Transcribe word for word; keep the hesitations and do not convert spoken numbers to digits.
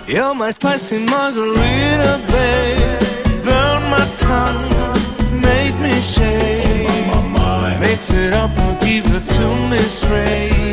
You're my spicy margarita, babe. Burn my tongue, made me shake. Mix it up, I'll give it to me straight.